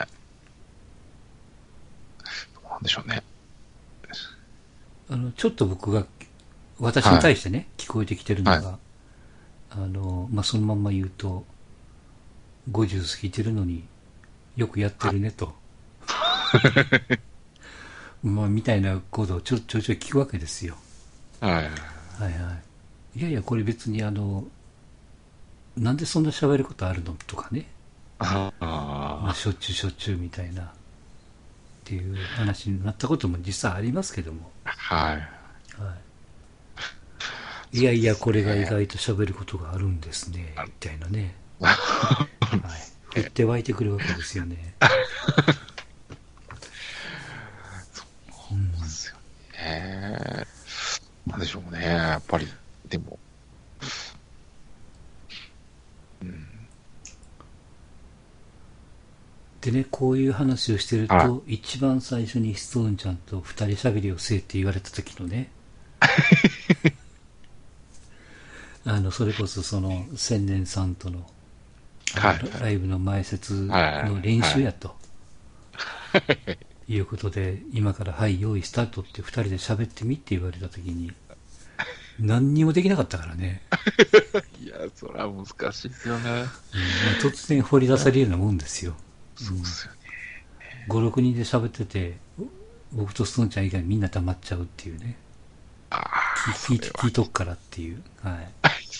どうなんでしょうね。 あの、ちょっと僕が、私にはい。 対してね、聞こえてきてるのはい。 が、あの、まあ、そのまんま言うと、ごじゅう過ぎてるのによくやってるねと。まあ、みたいなことをちょちょいちょい聞くわけですよ。 はい。 はいはい。いやいや、これ別にあの、なんでそんな喋ることあるのとかね。 あまあ、 あ、 しょっちゅうしょっちゅうみたいな、っていう話になったことも実際ありますけども。 はい。 はい。いそうでやいや、これが意すね。 外と喋ることがあるんですね、みたいなね。はい。降っえて湧いてくるわけですよね。 そうですよね。なんでしょうね。やっぱり、でも、うん。 でね、こういう話をしてるはい。 と、一番最初にストーンちゃんと二人喋りをせえって言われた時のね、あの、それこそその、千年さんとの、あの、 はい。 ライブの前説はい。 の練はい。 習やということで、今からはい、用意スタートって二人で喋ってみって言われた時に、何にもできなかったからね。 いや、それは難しいですよね。 うん、まあ、突然掘り出されるようなもんですよ。うそうっん。 すよね。 ご、ろくにんで喋ってて、僕とストーンちゃん以外みんな黙っちゃうっていうね。 ああ、 聞聞いて、 それは。 聞いとくからっていう。はい。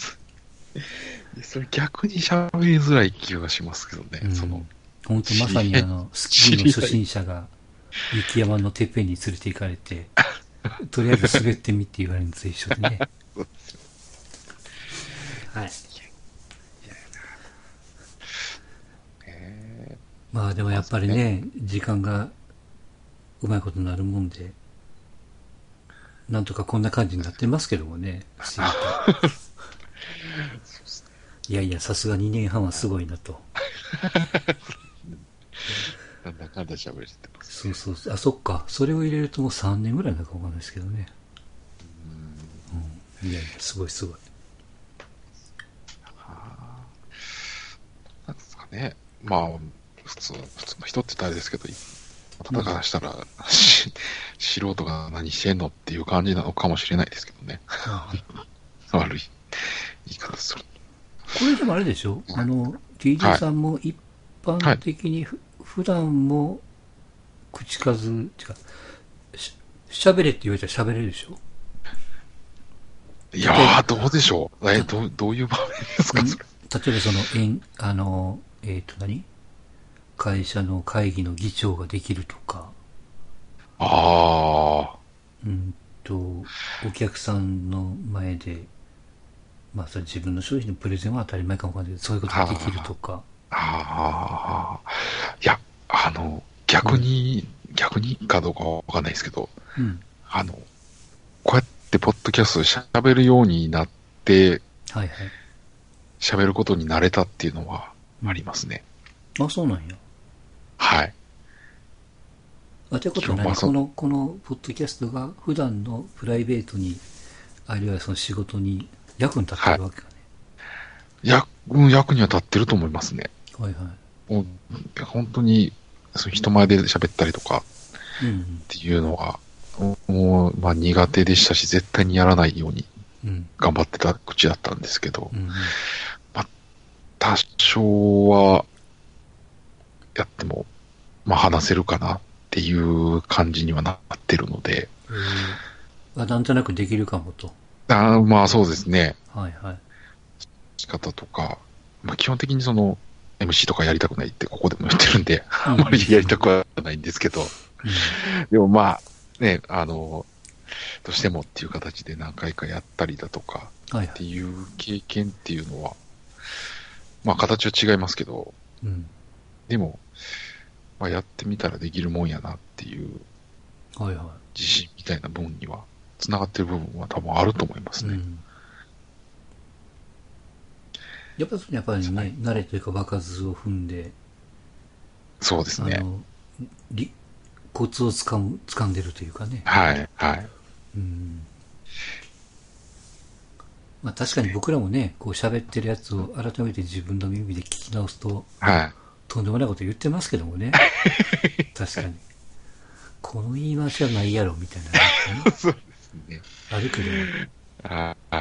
それ逆に喋りづらい気がしますけどね。その、 うん。本当ま知り合い、 さにあの、スキーの初知り合い。 心者が雪山のてっぺんに連れて行かれて、とりあえず滑ってみって言われるのと一緒でね。 そうですよはい。 ね。 まあでもやっまずね。 ぱりね、時間がうまいことになるもんで、なんとかこんな感じになってますけどもね、不思議と。 そうっすね。 いやいや、さすがにねんはんはすごいなと。 なんだかんだ喋れてます、 ね。そうそう。あ、そっか。それを入れるともうさんねんぐらいになるかわかんないですけどね。うん。いやいや、すごいすごい。 はあ。なんですかね。まあ、普通、普通の人って言ったらあれですけど、ただからしたら、うん、素人が何してんのっていう感じなのかもしれないですけどね。悪い言い方する。 これでもあれでしょ、うん、あの、ティージェー さんも一般的にふ、はい、普段も口数、違う、し、喋れって言われたら喋れるでしょ。 いやー、どうでしょう。え、どう、どういう場面ですか、それ。 例えばその、えん、あの、えっ、ー、と何会社の会議の議長ができるとか。 ああ。 うんと、お客さんの前で、まあそれ自分の商品のプレゼンは当たり前かもわかんないけど、そういうことができるとか。 ああ。いや、あの、逆に、うん、逆にかどうかわかんないですけど、 うん、あの、こうやってポッドキャストで喋るようになって、 はいはい。 喋ることに慣れたっていうのはありますね。 うん、あ、そうなんや。 はい。 あ、ということは何、この、このポッドキャストが普段のプライベートに、あるいはその仕事に役に立ってるわけかね。 はい、役、役には立ってると思いますね。 はいはい。 もう本当に、その人前で喋ったりとか、っていうのは、うんうん、もう、まあ苦手でしたし、絶対にやらないように頑張ってた口だったんですけど、うんうん、まあ、多少は、やっても、まあ話せるかなっていう感じにはなってるので。 あ、なんとなくできるかもと。 あ、まあそうですね。 はいはい。 仕方とか、まあ基本的にその エムシー とかやりたくないってここでも言ってるんで、あんまりやりたくはないんですけど、うん、でもまあね、あの、どうしてもっていう形で何回かやったりだとかっていう経験っていうのは、まあ形は違いますけど、うん、でも、まあ、やってみたらできるもんやなっていう自信みたいな部分にはつながってる部分は多分あると思いますね。うん、 やっぱやっぱりね、慣れというか場数を踏んで、 そうですね。あのコツをつかむ掴んでるというかね。 はいはい。 うん。まあ確かに僕らもね、こう喋ってるやつを改めて自分の耳で聞き直すと。 はい。 とんでもないこと言ってますけどもね。確かに。この言い回しはないやろ、みたいな、 ね。そうですね。 あるけど。 ああ、うん。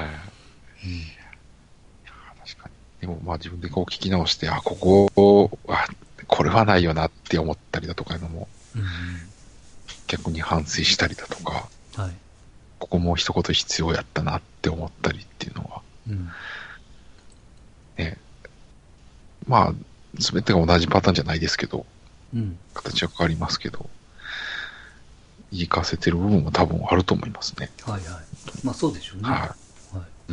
確かに。でもまあ自分でこう聞き直して、あ、ここは、これはないよなって思ったりだとかいうのも、うん、逆に反省したりだとか、はい、ここもう一言必要やったなって思ったりっていうのは、うん、ね。まあ、すべてが同じパターンじゃないですけど、うん、形は変わりますけど、言いかせてる部分も多分あると思いますね。 はいはい。まあそうでしょうね。はい。はい、うん。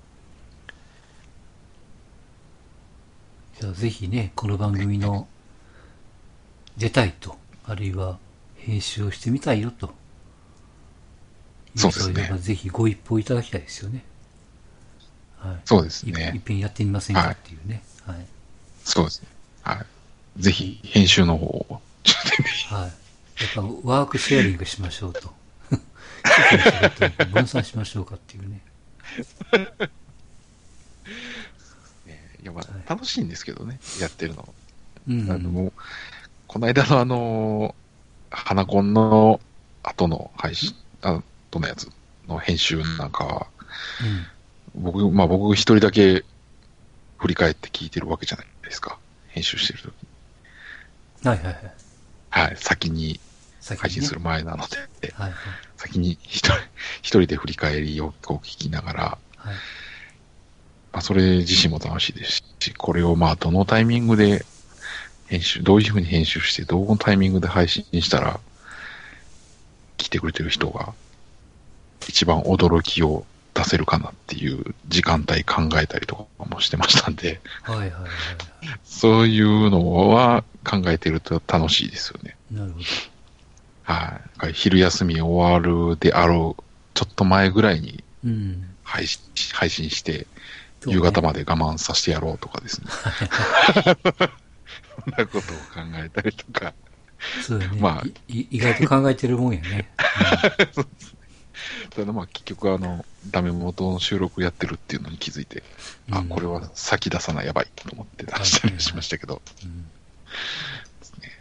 じゃあぜひね、この番組の出たいと、あるいは編集をしてみたいよと。 そうですね。 ぜひご一報いただきたいですよね。 はい。そうですね。 一遍やってみませんかっていうね。はい。はい、 そうですね。はい。ぜひ編集の方を。 はい。やっぱワークシェアリングしましょうと。分散しましょうかっていうね。 いやまあ、楽しいんですけどね、やってるの。うん、うん、あのもうこの間のあの、花コンの後の配信、あ後のやつの編集なんかは、うん、僕、まあ僕一人だけ振り返って聞いてるわけじゃないですか。編集してるときに。 はいはいはい。 はい、先に配信する前なので、ね、はいはい、先に一人、一人で振り返りをこう聞きながら、はい、まあそれ自身も楽しいですし、これをまあどのタイミングで編集、どういうふうに編集して、どのタイミングで配信したら、聞いてくれてる人が、一番驚きを出せるかなっていう時間帯考えたりとかもしてましたんで、 はいはいはい、はい。 そういうのは考えてると楽しいですよね。 なるほど。 はい。昼休み終わるであろう、ちょっと前ぐらいに配信、うん、配信して、 夕方まで我慢させてやろうとかですね。そんなことを考えたりとか。 そうだね。まあ、意外と考えてるもんやね。 うん、ただまあ結局あの、ダメ元の収録やってるっていうのに気づいて、うん、あ、これは先出さないやばいと思って出したりしましたけど。はいはいはい、うんですね、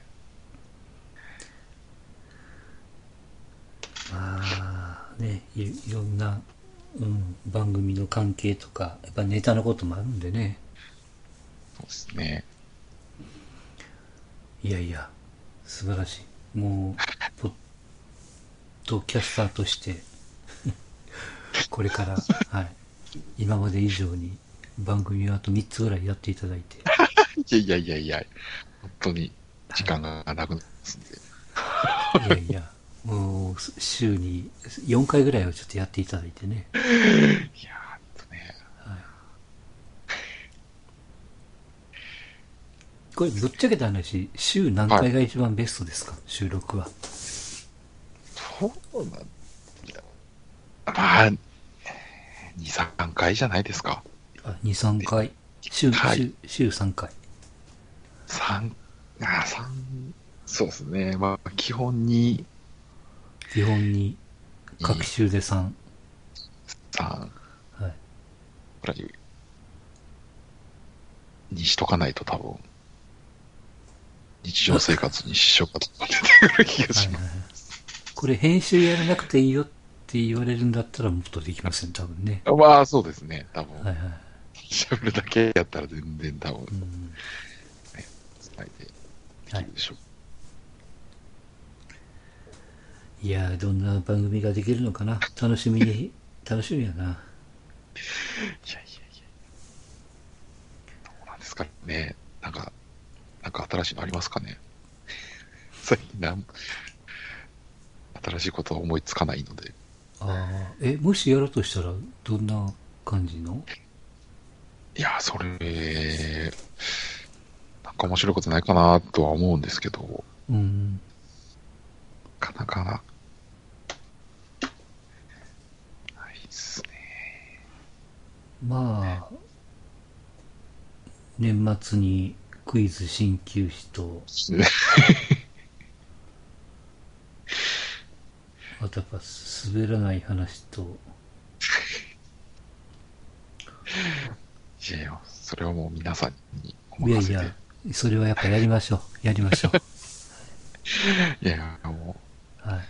まあね、い, いろんな、うん、番組の関係とか、やっぱネタのこともあるんでね。 そうですね。 いやいや、素晴らしい。もう、ポッドキャスターとして、これから、はい、今まで以上に番組をあとみっつぐらいやっていただいて。 いやいやいやいや、本当に時間がなくなりますんで。 はい、いやいや、もう週によんかいぐらいはちょっとやっていただいてね。いやー、 とね。はい、 これぶっちゃけた話、週何回が一番ベストですか、はい、収録は。 そうなんだ。まあ、に、さんかいじゃないですか。 あ、に、さんかい。週、はい、週、週さんかい。 さん、あ、さん、そうですね。まあ、基本に。 基本に、各週でさん。 さん。 はい。 ぐらいにしとかないと多分、日常生活に支障が出てくる気がします。はいはいはい、 これ編集やらなくていいよって言われるんだったらもっとできません、多分ね。 まあ、そうですね、多分。 はいはい。 喋るだけやったら全然多分、うん、ね、伝えてできるでしょう。 はい、いやー、どんな番組ができるのかな。楽しみに、楽しみやな。いやいやいや。 どうなんですかね。なんか、なんか新しいのありますかね。最近なん、新しいことは思いつかないので。 ああ、え、もしやろうとしたら、どんな感じの？ いや、それ、なんか面白いことないかなとは思うんですけど、 うん。 なかなかな、ないっすね。 まあ、年末にクイズ鍼灸師と、あとやっぱ滑らない話と、 いやいや、それはもう皆さんにお任せで。いやいや、 それはやっぱやりましょう。やりましょう。 いやいや、もう。はい。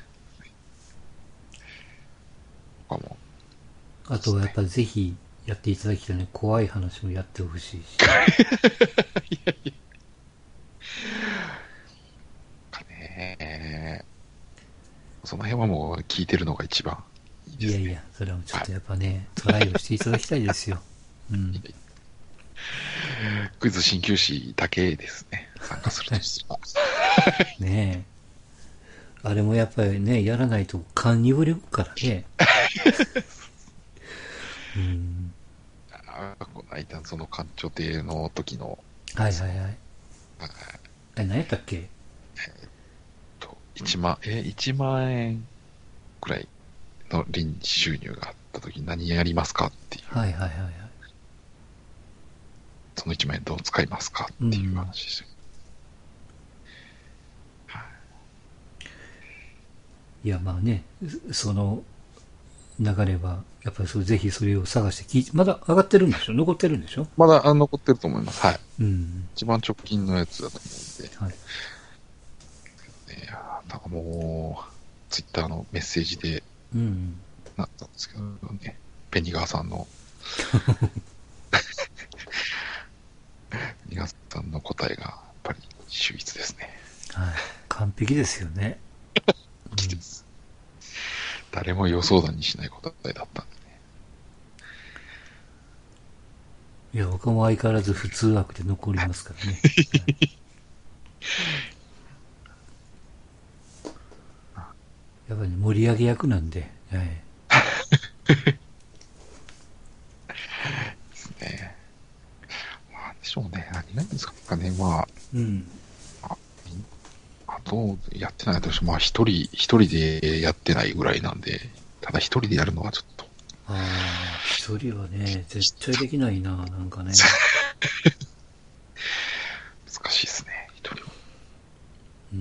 他も。 あとはやっぱぜひやっていただきたいね。怖い話もやってほしいし。 いやいや。かねその辺はもう聞いてるのが一番いいですね。 いやいや、それはちょっとやっぱね、はい、トライをしていただきたいですよ。うん。 クイズ鍼灸師だけですね。参加するとすれば。 ねえ。あれもやっぱりね、やらないと勘にぶれるからね。 うん。あこの間、その館長亭の時の。 はいはいはい。え、何やったっけ？えっと、一万、え、一万円くらいの臨時収入があった時何やりますかっていう。 はいはいはいはい。 そのいちまん円どう使いますかっていう話ですよ。 いやまあね、その流れはやっぱりそれぜひそれを探して聞いて、まだ上がってるんでしょ？残ってるんでしょ？ まだあ残ってると思います。はい。 うん、 一番直近のやつだと思うんで。 はい。 いやなんかもうツイッターのメッセージでなったんですけどね、うん、ペニガーさんのペニガーさんの答えがやっぱり秀逸ですね。 はい。完璧ですよね。 完璧です。うん、誰も予想だにしない答えだったんでね。 いや、僕も相変わらず普通枠で残りますからね。はい、やっぱり、ね、盛り上げ役なんで。はい。 ですね。なんでしょうね。何がいいんですかね。まあ。 うん。 あ、あと、やってないとしても、まあ、一人、一人でやってないぐらいなんで、ただ一人でやるのはちょっと。 ああ。 一人はね、絶対できないな、なんかね。 難しいですね、一人は。 うん。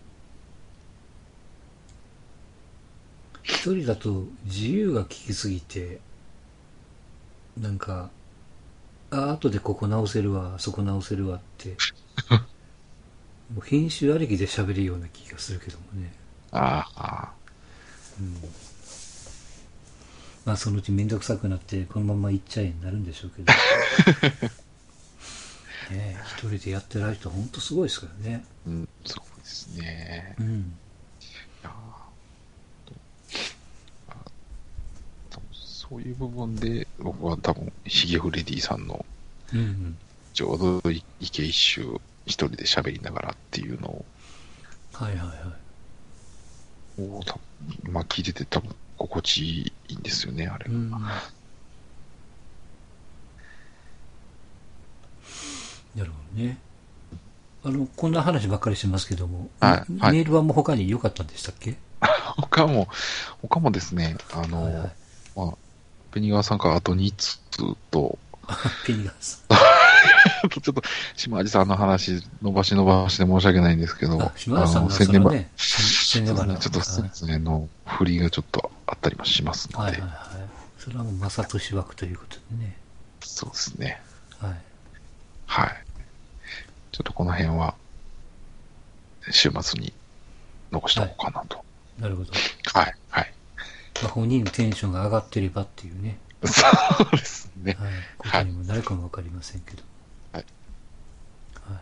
一人だと自由が利きすぎて、なんか、あ、後でここ直せるわ、そこ直せるわって、もう編集ありきで喋るような気がするけどもね。 ああ。 うん。まあそのうちめんどくさくなってこのまま行っちゃえになるんでしょうけど。ねえ、一人でやってられる人は本当すごいですからね。 うん、そうですね。 うん。 いやあ多分そういう部分で、僕は多分、ヒゲフレディさんの、 うんうん。 ちょうど池一周一人で喋りながらっていうのを、 はいはいはい。 お多分まあ聞いてて多分心地いいんですよね、あれが。 うん。なるほどね。あの、こんな話ばっかりしますけども、 はい、はい。 メールはもう他に良かったんでしたっけ？ 他も、他もですね、あはいはい。 の、まあ、ペニガワさんからあとにつつと、 ペニガンさあとちょっと、島地さんの話、伸ばし伸ばしで申し訳ないんですけん。あ、 ど、 島あの、 田さんが宣伝ば、 そのね、宣伝花。 そうですね、ちょっとそうですね、の、振りがちょっとあったりもしますので、 はいはいはい。それはもう正俊枠ということでね。 そうですね。 はい。 はい。ちょっとこの辺は、週末に残しておこうかなと。 なるほど。 はい、はい。 まあ、本人のテンションが上がってればっていうね、 そうですね。 はい、こはい。 とにもなるかもわかりませんけど。 はい。 はい。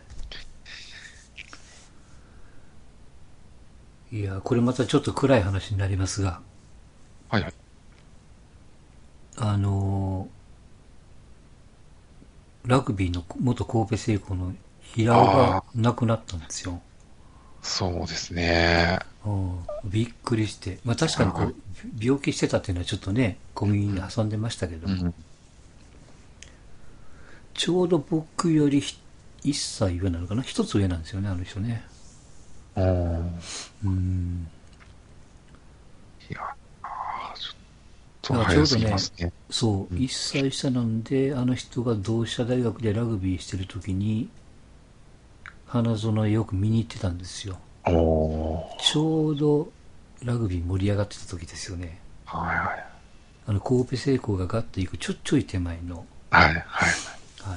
いや、これまたちょっと暗い話になりますが、 はい、はい。 あのーラグビーの元神戸製鋼の平尾がああ、 亡くなったんですよ。 そうですね。 うん、びっくりして。まあ確かにこはう、病気してたっていうのはちょっとね、小耳に挟んでましたけどい。うも、 ん。 ちょうど僕よりいっさい上なのかな、一つ上なんですよね、あの人ね。 ああ、 うん。 いや、あーちょっとだからちょ早すぎまうどね、 すね。 そう、 うん。 いっさい下なんで、あの人が同志社大学でラグビーしてる時に、花園へよく見に行ってたんですよ。 おー。 ちょうどラグビー盛り上がってた時ですよね。 はい、はい。 あの、神戸製鋼がガッと行くちょっちょい手前の、 はい、はい。 はい。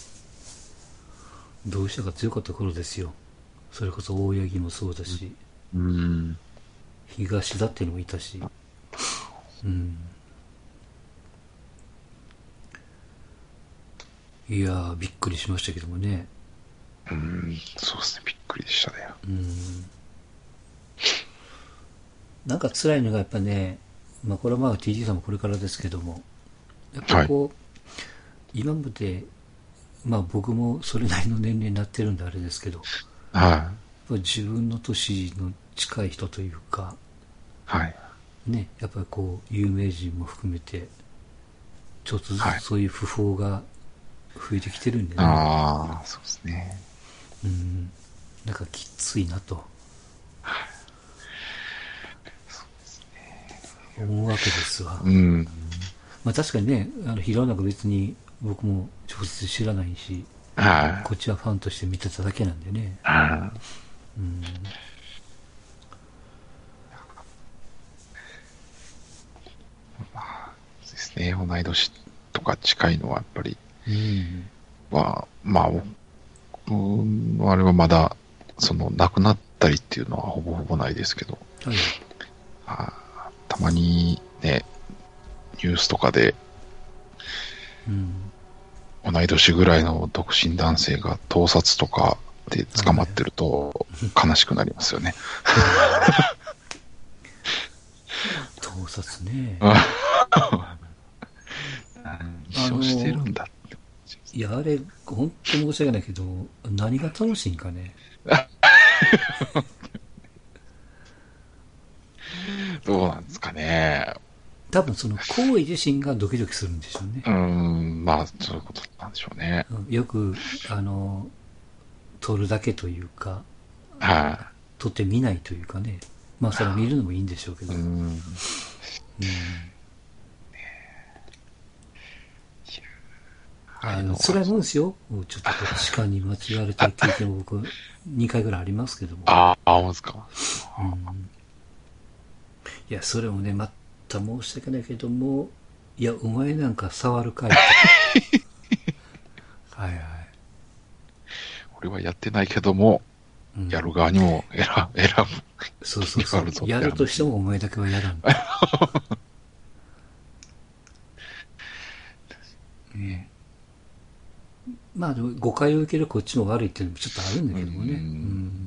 同志社が強かった頃ですよ。それこそ大八木もそうだし、 うん。 東田っていうのもいたし、うん。いやー、びっくりしましたけどもね。 うん、そうですね。びっくりでしたね。 うん。なんか辛いのがやっぱね、まあこれはまあ ティージー さんもこれからですけども、やっぱはい。 こう、今まで、まあ僕もそれなりの年齢になってるんであれですけど、 はい。 自分の年の近い人というか、 はい。 ね、やっぱりこう、有名人も含めて、ちょっとずつはい。 そういう訃報が増えてきてるんでね、 ああ、そうですね。 うん、なんかきついなと思うわけですわ。 うん。 まあ確かにね、あの、平尾なんか別に僕も直接知らないし、 はい。 こっちはファンとして見てただけなんでね。 はい。 うん。 そうですね。同い年とか近いのはやっぱり、 うん。 は、まあ、僕あれはまだ、その、亡くなったりっていうのはほぼほぼないですけど、 はい。 あたまにね、ニュースとかで、 うん。 同い年ぐらいの独身男性が盗撮とかではいはい。 捕まってると悲しくなりますよね。 盗撮ね。 何をしてるんだって。 いや、あれ、本当申し訳ないけど、何が楽しいんかね。 どうなんですかね。 多分その行為自身がドキドキするんでしょうね。 うーん、まあ、そういうことなんでしょうね。 うん、よく、あの、撮るだけというか、 は撮ってみないというかね。まあ、それは見るのもいいんでしょうけい。うど。 ーん。 うん。 あの、辛いもんですよ。ちょっと痴漢に間違われた経験も僕、にかいぐらいありますけども。 ああ、あ、ますか。 うん。いや、それもね、また申し訳ないけども、いや、お前なんか触るかい。はいはい。 俺はやってないけども、うん、やる側にも選ぶ。選ぶ。そうそうそう。やるとしてもお前だけは嫌なんだ。ね、まあでも誤解を受けるこっちも悪いっていうのもちょっとあるんだけどもね。うん、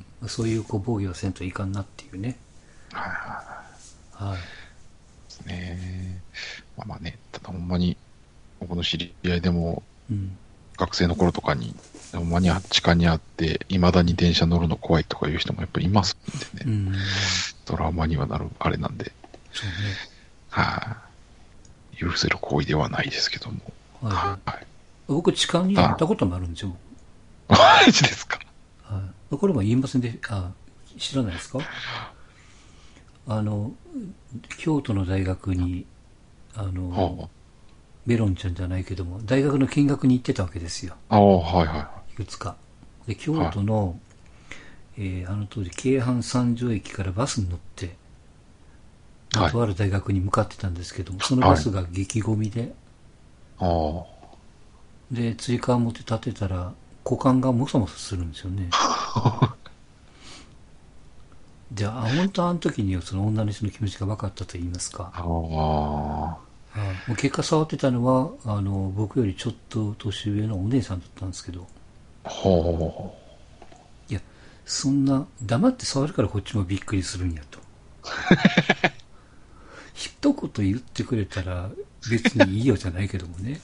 うん、そういうこう防御はせんといかんなっていうね。 はいはいはい。 ですね。まあまあね、ただほんまに僕の知り合いでも、うん、学生の頃とかにほんまに痴漢にあっていまだに電車乗るの怖いとかいう人もやっぱりいますんでね。うん、トラウマにはなるあれなんで。 そうね。 はい、許せる行為ではないですけども。 はい。はい、僕、痴漢になったこともあるんですよ。 マジですか。 はい。これも言いませんで、あ、知らないですか？あの、京都の大学に、あの、はあ、メロンちゃんじゃないけども、大学の見学に行ってたわけですよ。 ああ、はいはい。 いくつか。で、京都の、はい、えー、あの当時、京阪三条駅からバスに乗って、はい、とある大学に向かってたんですけども、そのバスが激ゴミで、 はい、 で、追加を持って立てたら、股間がもそもそするんですよね。じゃあ、本当あの時にその女の人の気持ちが分かったと言いますか。 ああ。 もう結果触ってたのは、あの、僕よりちょっと年上のお姉さんだったんですけど。 ほう。 いや、そんな、黙って触るからこっちもびっくりするんやと。一言言ってくれたら別にいいよじゃないけどもね。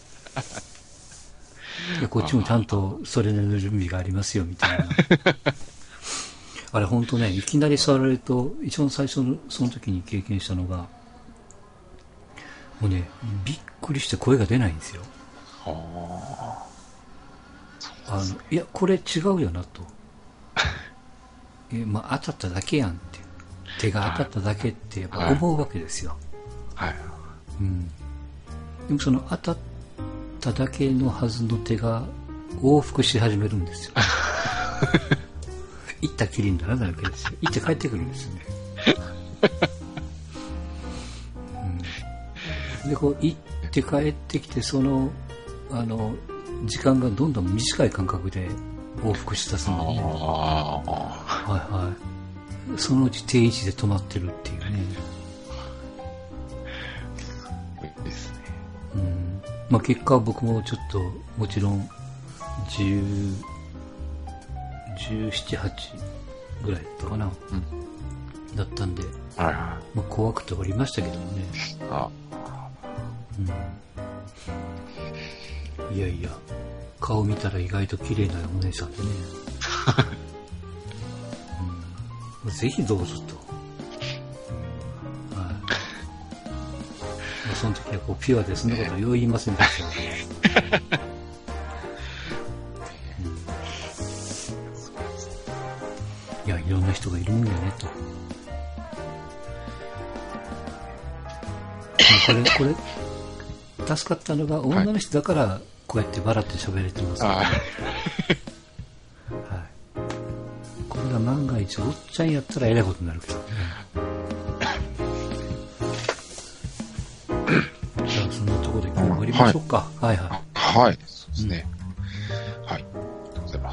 いや、こっちもちゃんとそれなりの準備がありますよみたいな。あれ本当ね、いきなり触られると、一番最初のその時に経験したのが、もうね、びっくりして声が出ないんですよ。 はあ。あの、いや、これ違うよなと。え、まあ、当たっただけやんって。手が当たっただけってやっぱ思うわけですよ。 はい。はい、 うん。でもその当たっただけのはずの手が往復し始めるんですよ。行ったきりにならないわけですよ。行って帰ってくるんですよね。うん、で、こう行って帰ってきて、その、あの、時間がどんどん短い間隔で往復しだすのに、はいはい。そのうち定位置で止まってるっていうね。 いいですね。 うん。まあ結果は僕もちょっと、もちろん、じゅう、じゅうなな、はちぐらいだったかな、うん、だったんで、 はいはい、 まあ、怖くておりましたけどもね。 あ、 うん、いやいや、顔見たら意外と綺麗なお姉さんでね、うん、ぜひどうぞと、はい、まあ、その時はこうピュアでそんなことよう言いませんでしたけどいや、いろんな人がいるんだよねと。これ、これ、助かったのが女の人だから、こうやって笑って喋れてます、ね。はい。これが万が一、おっちゃんやったらえらいことになるけどね。じゃあ、そんなところで今日終わりましょうか。はい、はい、はい。 はい、そうですね。うん、はい。ありがとうございます。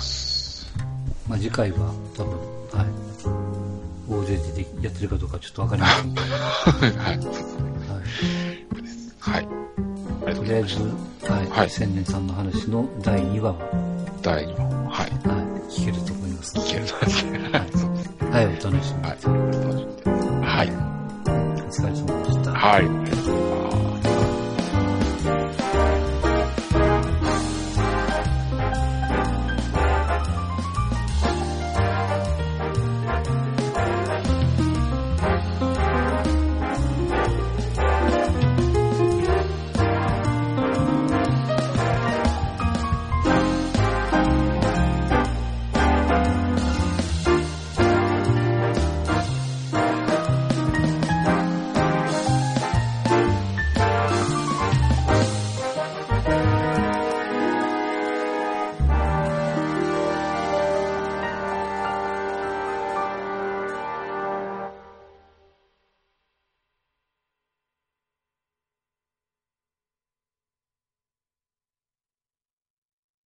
まあ、次回は多分、はい。大勢でやってるかどうかちょっとわかりませんけど。はい。はい。 はい。 とりあえず、はい。はい、千年さんの話のだいにわは。 だいにわ。はい。 はい。聞けると思います。 聞けると思いますね。はい。そうですね。 はい、お楽しみに。 はい。お楽しみに。はい。 お疲れ様でした。 はい。ありがとうございます。